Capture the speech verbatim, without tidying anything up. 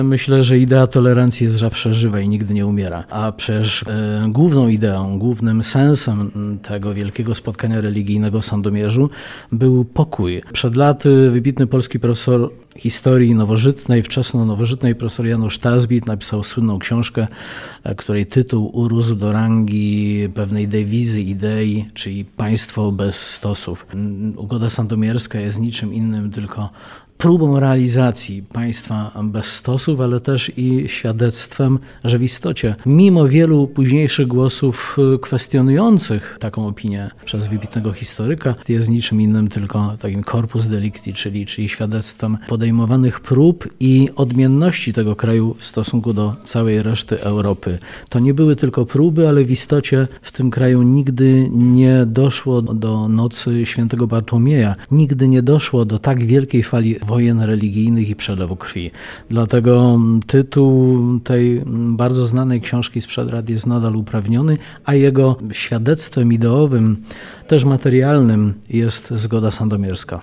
Myślę, że idea tolerancji jest zawsze żywa i nigdy nie umiera. A przecież e, główną ideą, głównym sensem tego wielkiego spotkania religijnego w Sandomierzu był pokój. Przed laty wybitny polski profesor historii nowożytnej, wczesno-nowożytnej, profesor Janusz Tasbit napisał słynną książkę, której tytuł urósł do rangi pewnej dewizy, idei, czyli państwo bez stosów. Ugoda sandomierska jest niczym innym tylko próbą realizacji państwa bez stosów, ale też i świadectwem, że w istocie, mimo wielu późniejszych głosów kwestionujących taką opinię przez wybitnego historyka, jest niczym innym tylko takim corpus delicti, czyli, czyli świadectwem podejmowanych prób i odmienności tego kraju w stosunku do całej reszty Europy. To nie były tylko próby, ale w istocie w tym kraju nigdy nie doszło do nocy świętego Bartłomieja. Nigdy nie doszło do tak wielkiej fali wojen religijnych i przelewu krwi. Dlatego tytuł tej bardzo znanej książki sprzed lat jest nadal uprawniony, a jego świadectwem ideowym, też materialnym jest Zgoda Sandomierska.